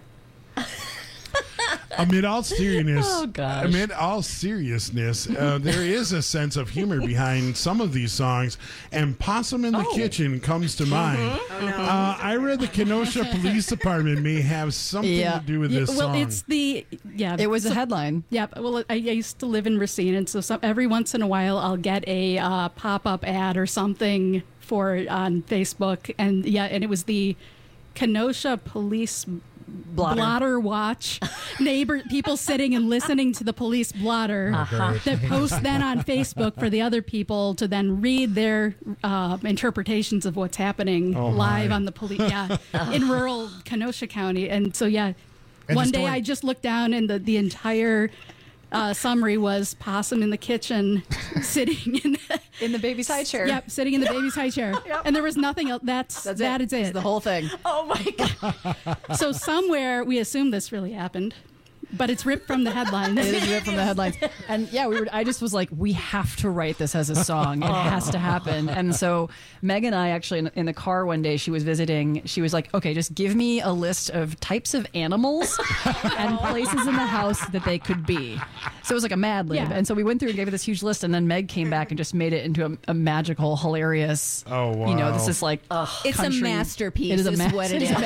Amid all seriousness, Oh, gosh. amid all seriousness, uh, there is a sense of humor behind some of these songs, and "Possum in the Oh. Kitchen" comes to mind. Mhm. Oh, no. uh, I read the Kenosha Police Department may have something Yeah. to do with Yeah, this well, song. it's the yeah. It was a so- headline. Yeah. Well, I, I used to live in Racine, and so some, every once in a while I'll get a uh, pop-up ad or something for on Facebook, and yeah, and it was the Kenosha Police Blotter. blotter watch. Neighbor people sitting and listening to the police blotter Uh-huh. that posts then on Facebook for the other people to then read their uh, interpretations of what's happening Oh, live my. on the police. Yeah, in rural Kenosha County, and so yeah. And One the day story- I just looked down and the, the entire uh, summary was Possum in the kitchen, sitting in in the baby's high chair. Yep, sitting in the baby's high chair, and there was nothing else. That's, That's that it. is it. It's the whole thing. Oh my god! So somewhere we assume this really happened, but it's ripped from the headlines. It is ripped from the headlines. And yeah, we were. I just was like, we have to write this as a song. It has to happen. And so Meg and I actually in, in the car one day, she was visiting. She was like, okay, just give me a list of types of animals and places in the house that they could be. So it was like a Mad Lib. Yeah. And so we went through and gave her this huge list. And then Meg came back and just made it into a, a magical, hilarious. Oh wow! You know, this is like It's a country- masterpiece It is, a is ma- what it it is a is.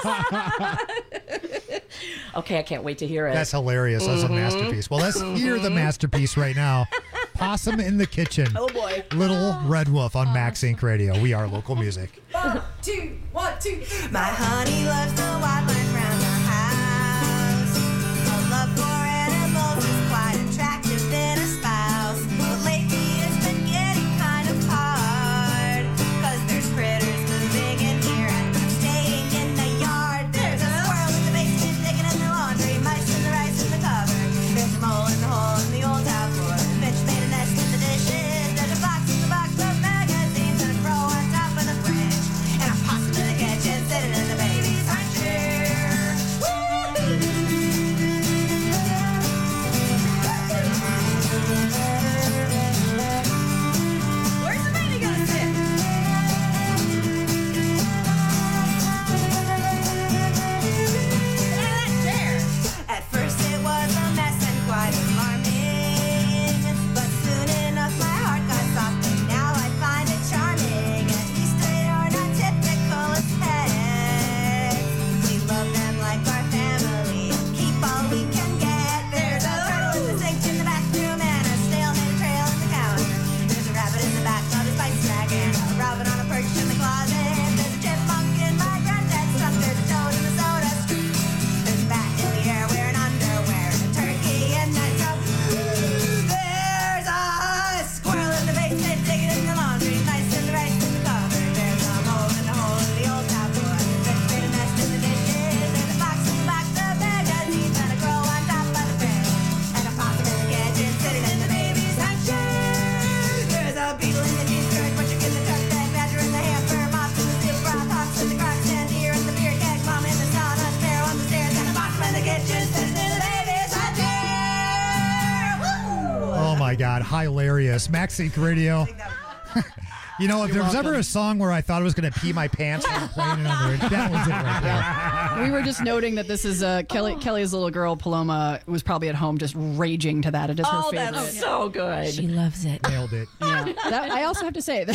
masterpiece. Okay, I can't wait to hear it. That's hilarious. That's a Mhm. masterpiece. Well, let's hear the masterpiece right now. Possum in the Kitchen. Oh boy. Little Red Wolf on Max Inc Radio. We are local music. One, two, one, two. My honey loves the wildlife around the house. A love for animals is quite attractive than a spouse. But lately it's been getting kind of hard. Cause there's critters moving in here and I'm staying in the yard. There's a squirrel in the basement digging in the laundry. Mice in the rice in the cupboard. There's a mole in the hole in the old towel floor. Bitch made a nest in the dishes. There's a box in the box of magazines and a crow on top of the fridge. And a possum in the kitchen sitting in the baby's high chair. Where's the baby gonna sit? That chair. At first it was a mess and quite alarming, but soon enough my heart got soft and now I find it charming. At least they are not typical as pets. We love them like our family and keep all we can get. There's a turtle in the sink in the bathroom and a snail made a trail in the counter. There's a rabbit in the back of his spice rack and a robin on a perch in the closet. There's a chipmunk in my granddad's truck. There's a toad in the soda stream. There's a bat in the air wearing underwear and a turkey in that tub. There's a squirrel in the basement digging in the laundry. Mice in the rice in the cupboard. There's a mole in the hole in the old towel floor. There's made a nest in the dishes. There's a fox in the box of magazines and a crow on top of the fridge. And a possum in the kitchen sitting in the baby's high chair. There's a beetle in the jeans skirt, woodchuck in the truck bed, badger in the hamper, moth in the soup broth, hawks in the crock stand, deer in the beer keg, mom in the sauna, sparrow on the stairs, and a possum in the kitchen sitting in the baby's high chair. Woo! Oh my God, hilarious. Max Inc Radio. You know, if You're there was ever welcome. a song where I thought I was going to pee my pants while playing it on the radio, that was it right there. We were just noting that this is uh, Kelly. Kelly's little girl Paloma was probably at home just raging to that. It is her Oh, favorite. that's so good. She loves it. Nailed it. Yeah. That, I also have to say that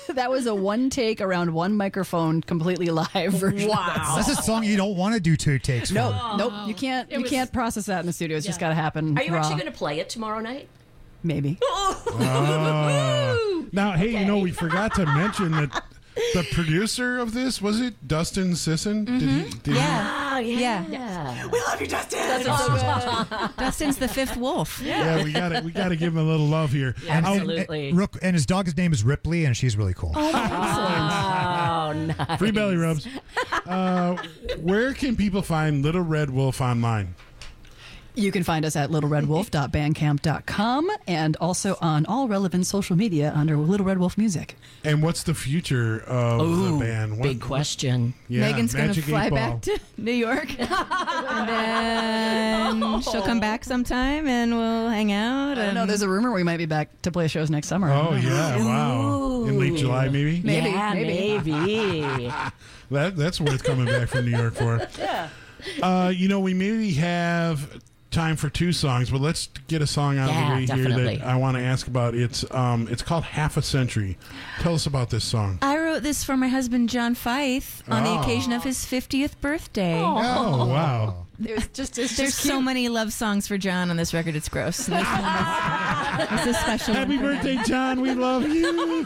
that was a one take around one microphone, completely live version. Wow. That's a song you don't want to do two takes No, for. nope. You can't. It You was- can't process that in the studio. It's just Yeah. got to happen. Are you raw. actually going to play it tomorrow night? Maybe. Oh. Now, hey, you know, we forgot to mention that the producer of this, was it Dustin Sisson? Did he? Did Yeah. Oh, yeah. Yeah. We love you, Dustin. Dustin's the fifth wolf. he? Yeah, we got to we got to give him a little love here. And, Absolutely. And, Rook- and his dog's name is Ripley, and she's really cool. Oh, nice. Free belly rubs. Uh, where can people find Little Red Wolf online? You can find us at little red wolf dot bandcamp dot com and also on all relevant social media under Little Red Wolf Music. And what's the future of Ooh, the band? What, big question. Yeah, Megan's going to Magic fly eight Ball. back to New York. And then she'll come back sometime and we'll hang out. I don't know. and- There's a rumor we might be back to play shows next summer. Oh yeah! Wow. In late July, maybe. Maybe, yeah, maybe. maybe. That that's worth coming back from New York for. Yeah. Uh, you know, we maybe have time for two songs, but let's get a song out Yeah, of the way definitely. here that I want to ask about. It's um, it's called Half a Century. Tell us about this song. I wrote this for my husband John Fife on the Oh. occasion of his fiftieth birthday. Oh wow! There's just it's There's just so cute. many love songs for John on this record. It's gross. And this one is, it's a special. Happy one. birthday, John! We love you.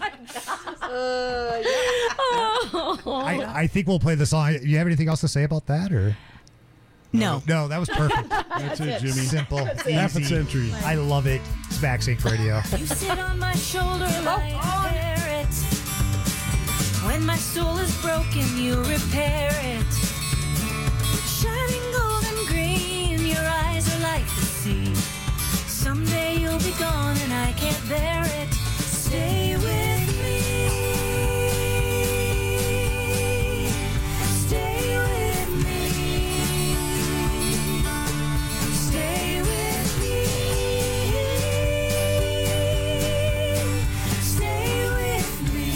I, I think we'll play the song. You have anything else to say about that, or No. no? That was perfect. That's it, Jimmy. Simple, Half a easy. century. I love it. It's Backsync Radio. You sit on my shoulder like a parrot. When my soul is broken, you repair it. Shining golden green, your eyes are like the sea. Someday you'll be gone and I can't bear it. Stay with me. Stay with me. Stay with me. Stay with me.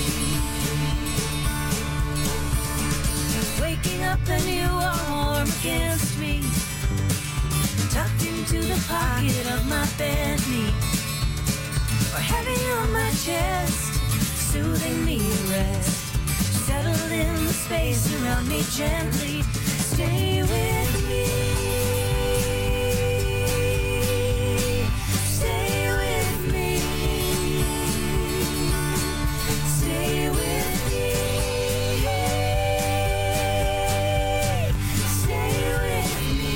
Waking up and you are warm against me, tucked into the pocket of my bed knee, or heavy on my chest, soothing me to rest. Settle in the space around me gently. Stay with me. Stay with me. Stay with me. Stay with me.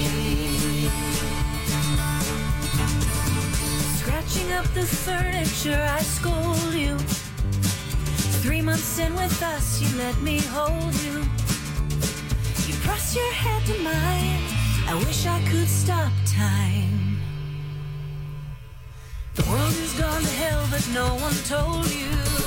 Scratching up the furniture, I scold you. Three months in with us, you let me hold you. You press your head to mine. I wish I could stop time. The world has gone to hell, but no one told you.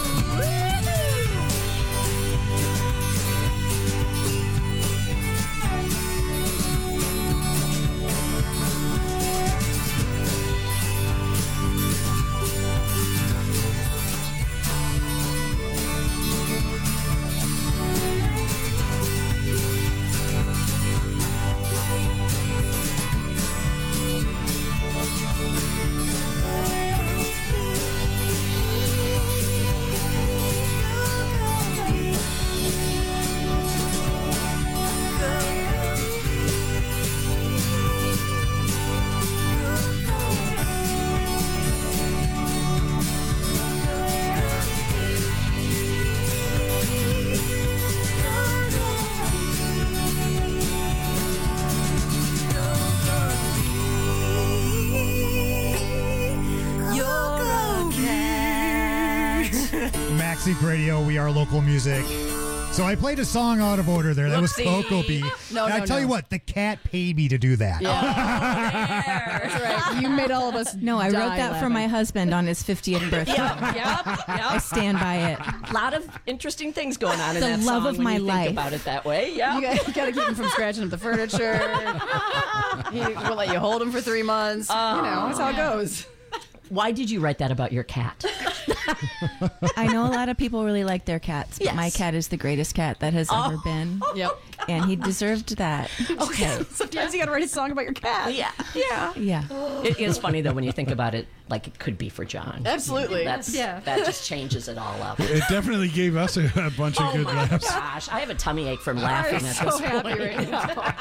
Backsync Radio. We are local music. So I played a song out of order there. That was Whoopsie. Coco Bee. No, and I no, tell no. you what, the cat paid me to do that. That's right. You made all of us. No, I wrote die that for laughing. my husband on his fiftieth birthday. Yep, yep, I yep. stand by it. A lot of interesting things going on in The that love song of when my you life. think about it that way. Yeah. You got, you got to keep him from scratching up the furniture. He will let you hold him for three months. you know, that's how it goes. Why did you write that about your cat? I know a lot of people really like their cats, but Yes. my cat is the greatest cat that has Oh. ever been. Yep. And he deserved that. Okay. Sometimes you got to write a song about your cat. Yeah. Yeah. Yeah. It is funny though when you think about it, like it could be for John. Absolutely. That's Yeah. that just changes it all up. It definitely gave us a, a bunch of Oh good my laughs. gosh, I have a tummy ache from laughing I'm at so this happy point. right now.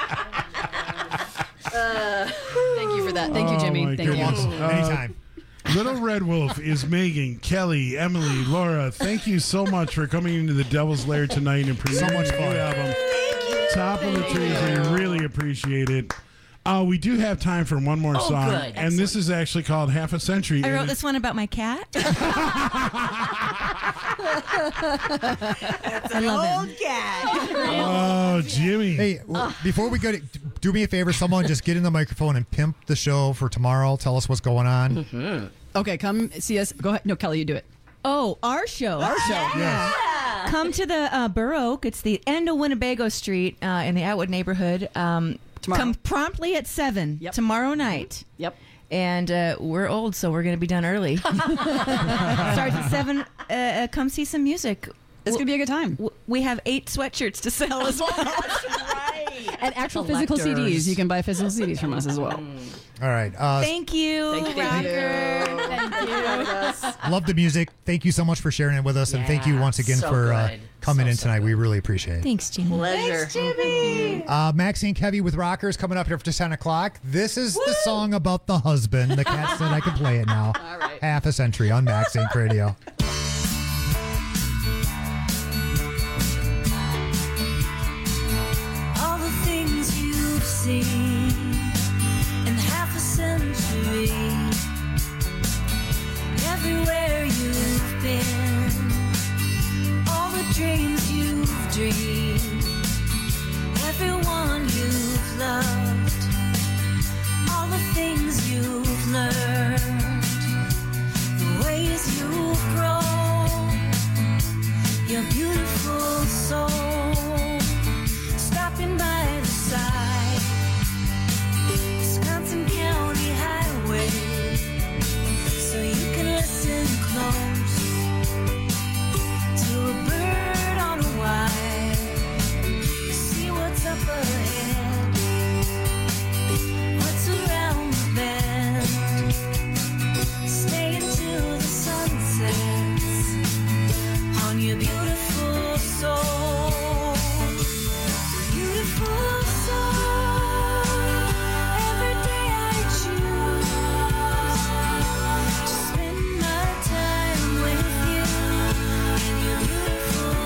Uh, thank you for that. Thank you, Oh, Jimmy. my Thank goodness. you. Uh, Anytime. Little Red Wolf is Megan, Kelly, Emily, Laura. Thank you so much for coming into the Devil's Lair tonight and premiering So much the fun. new album. Top of the trees. We really appreciate it. Uh, we do have time for one more Oh, song, good. and this is actually called Half a Century. I and wrote it- this one about my cat. I love him. Oh, Jimmy. Hey, w- before we go, to, do me a favor. Someone just get in the microphone and pimp the show for tomorrow. Tell us what's going on. Mm-hmm. Okay, come see us. Go ahead. No, Kelly, you do it. Oh, our show. Our show. Yeah. Come to the uh, Burr Oak. It's the end of Winnebago Street uh, in the Atwood neighborhood. Um, Tomorrow. Come promptly at seven Yep. tomorrow night. Yep. And uh, we're old, so we're going to be done early. Starts at seven. Uh, uh, come see some music. It's going to be a good time. W- We have eight sweatshirts to sell as well. And actual physical C Ds. You can buy physical C Ds from us as well. All right. Uh, Thank you, Thank you. Rocker. Thank you. love the music. Thank you so much for sharing it with us, and thank you Yeah, once again so for uh, good. coming So, in so tonight. good. We really appreciate it. Thanks, Jimmy. Pleasure. Uh, Maxine Kevy with Rockers coming up here after ten o'clock. This is the song about the husband. The cat said I can play it now. All right. Half a century on Maxine Radio. All the things you've seen in half a century, everywhere you've been, all the dreams you've dreamed, everyone you've loved, all the things you've learned, the ways you've grown, your beautiful soul. Stopping by the side, Wisconsin County Highway, so you can listen close to a bird on a wire. See what's up ahead, what's around the bend. Stay until the sun sets on your beautiful soul. Beautiful soul. Every day I choose to spend my time with you and your beautiful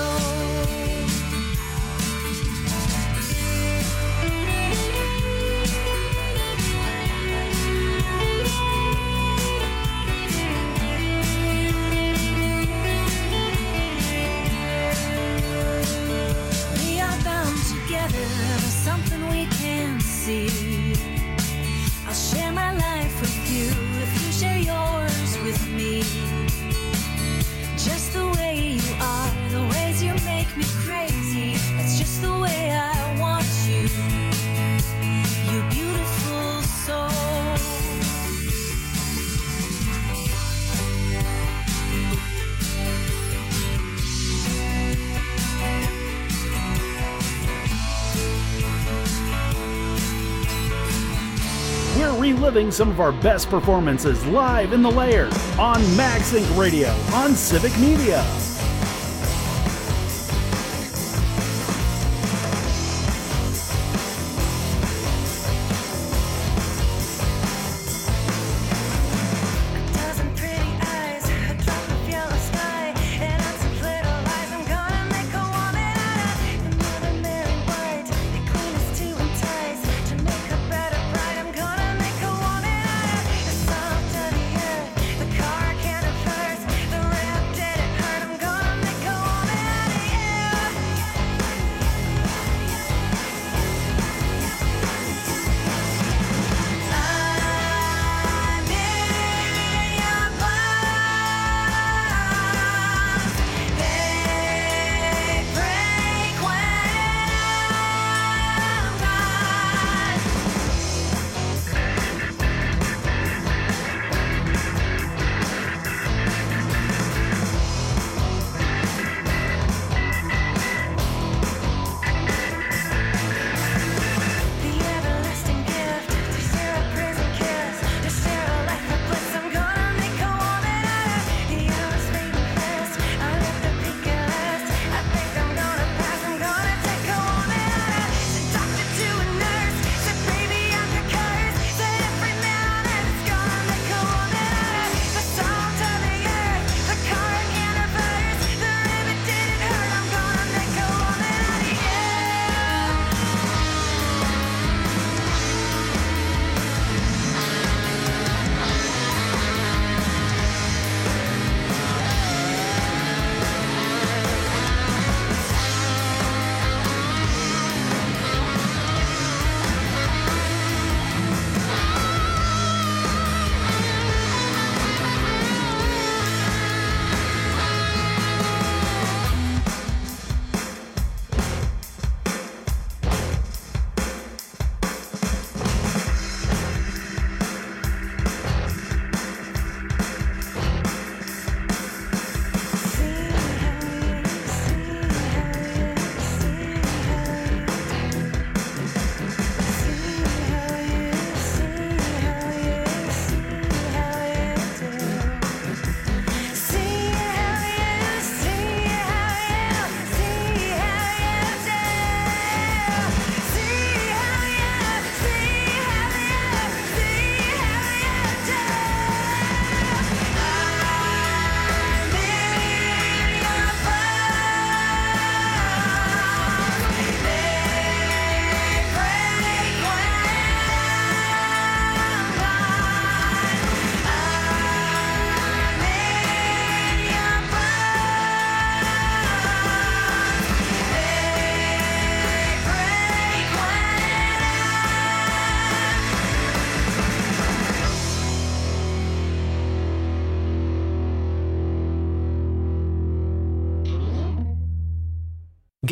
We are bound together by something we can't see. I'll share my life with you if you share yours with me. Just the way you are, the ways you make me crazy. That's just the way I want you. You beautiful soul. We're reliving some of our best performances live in the lair on MagSync Radio on Civic Media. Dozen pretty eyes, a drop of yellow sky, and on some little lies, I'm gonna make a woman out of. And Mother Mary White, they clean us to entice, to make her better bride. I'm gonna make a woman out of. The salt of the earth, the car can of hers, the rap did it hurt. I'm gonna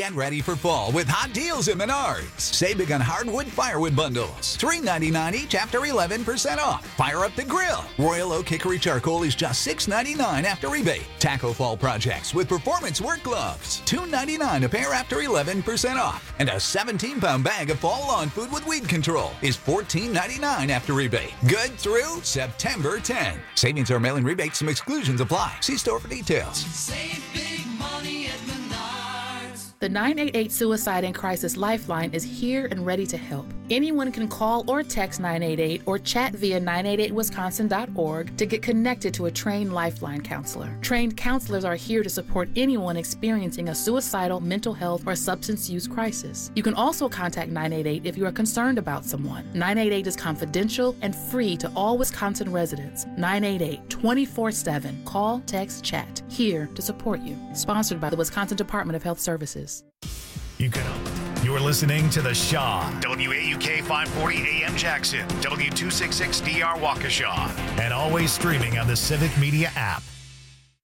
Get ready for fall with hot deals at Menards. Save big on hardwood firewood bundles. three ninety-nine each after eleven percent off. Fire up the grill. Royal Oak Hickory Charcoal is just six ninety-nine after rebate. Taco Fall projects with performance work gloves. two ninety-nine a pair after eleven percent off. And a seventeen pound bag of fall lawn food with weed control is fourteen ninety-nine after rebate. Good through September tenth. Savings are mailing rebates. Some exclusions apply. See store for details. Save big money at Menards. The nine eight eight Suicide and Crisis Lifeline is here and ready to help. Anyone can call or text nine eight eight or chat via nine eight eight wisconsin dot org to get connected to a trained Lifeline counselor. Trained counselors are here to support anyone experiencing a suicidal, mental health, or substance use crisis. You can also contact nine eight eight if you are concerned about someone. nine eight eight is confidential and free to all Wisconsin residents. nine eight eight, twenty-four seven. Call, text, chat. Here to support you. Sponsored by the Wisconsin Department of Health Services. You can. You're listening to The Shaw, W A U K five forty A M Jackson, W two sixty-six D R Waukesha, and always streaming on the Civic Media app.